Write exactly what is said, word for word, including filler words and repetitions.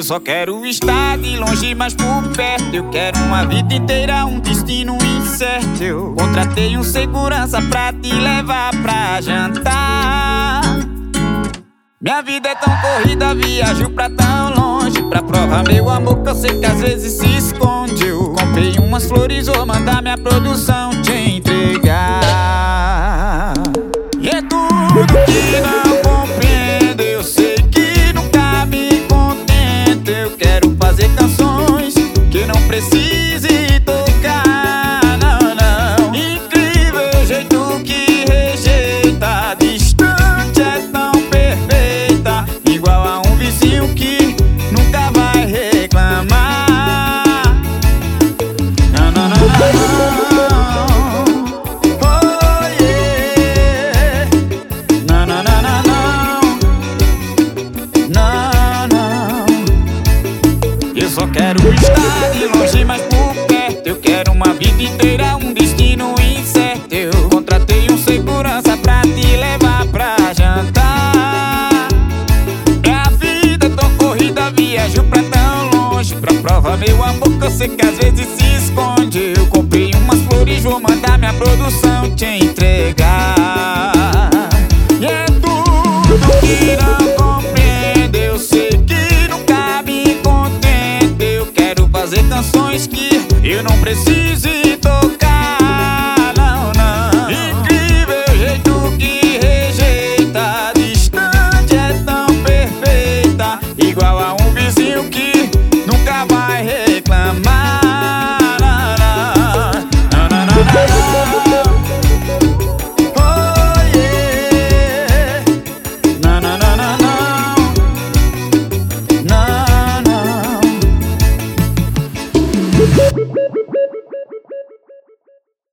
Eu só quero estar de longe, mas por perto. Eu quero uma vida inteira, um destino incerto. Eu contratei um segurança pra te levar pra jantar. Minha vida é tão corrida, viajo pra tão longe, pra provar meu amor que eu sei que às vezes se esconde. Eu comprei umas flores, vou mandar minha produção te entregar. E é tudo que não compreendo, eu sei que nunca me contento. Eu quero fazer canções que não precise tocar, não, não. Incrível jeito que rejeita, distante é tão perfeita, igual a um vizinho que nunca vai reclamar. Não, não, não, não. Eu só quero estar de longe, mas por perto. Eu quero uma vida inteira, um destino incerto. Eu contratei um segurança pra te levar pra jantar. Minha vida é tão corrida, viajo pra tão longe, pra provar meu amor que eu sei que às vezes se esconde. Eu comprei umas flores, vou mandar minha produção te entregar. E é tudo que não compreendo, eu sei que nunca me contento. Eu quero fazer canções que eu não preciso